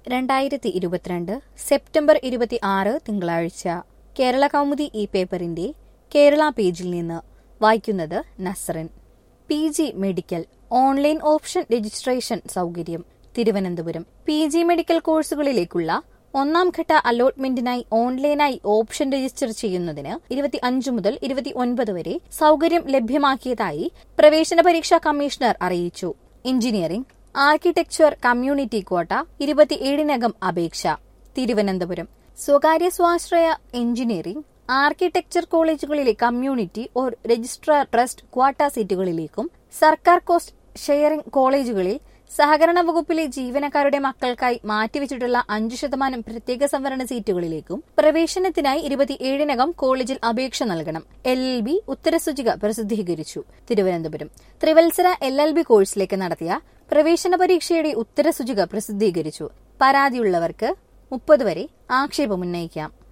2022 September 26 തിങ്കളാഴ്ച കേരള കൗമുദി ഈ പേപ്പറിന്റെ കേരള പേജിൽ നിന്ന് വായിക്കുന്നത് Nasrin. PG medical online option registration സൗകര്യം. തിരുവനന്തപുരം. PG മെഡിക്കൽ കോഴ്സുകളിലേക്കുള്ള ഒന്നാം ഘട്ട അലോട്ട്മെന്റിനായി ഓൺലൈനായി ഓപ്ഷൻ രജിസ്റ്റർ ചെയ്യുന്നതിന് 25 മുതൽ 29 വരെ സൗകര്യം ലഭ്യമാക്കിയതായി പ്രവേശന പരീക്ഷാ കമ്മീഷണർ അറിയിച്ചു. എഞ്ചിനീയറിംഗ്, ആർക്കിടെക്ചർ, കമ്മ്യൂണിറ്റി ക്വാട്ട 27-നകം അപേക്ഷ. തിരുവനന്തപുരം. സ്വകാര്യ സ്വാശ്രയ എഞ്ചിനീയറിംഗ്, ആർക്കിടെക്ചർ കോളേജുകളിലെ community or registrar trust quota സീറ്റുകളിലേക്കും സർക്കാർ കോസ്റ്റ് ഷെയറിംഗ് കോളേജുകളിൽ സഹകരണ വകുപ്പിലെ ജീവനക്കാരുടെ മക്കൾക്കായി മാറ്റിവെച്ചിട്ടുള്ള 5% പ്രത്യേക സംവരണ സീറ്റുകളിലേക്കും പ്രവേശനത്തിനായി 27-നകം കോളേജിൽ അപേക്ഷ നൽകണം. LLB ഉത്തരസൂചിക പ്രസിദ്ധീകരിച്ചു. തിരുവനന്തപുരം. ത്രിവത്സര LLB കോഴ്സിലേക്ക് നടത്തിയ പ്രവേശന പരീക്ഷയുടെ ഉത്തരസൂചിക പ്രസിദ്ധീകരിച്ചു. പരാതിയുള്ളവർക്ക് 30 വരെ ആക്ഷേപമുന്നയിക്കാം.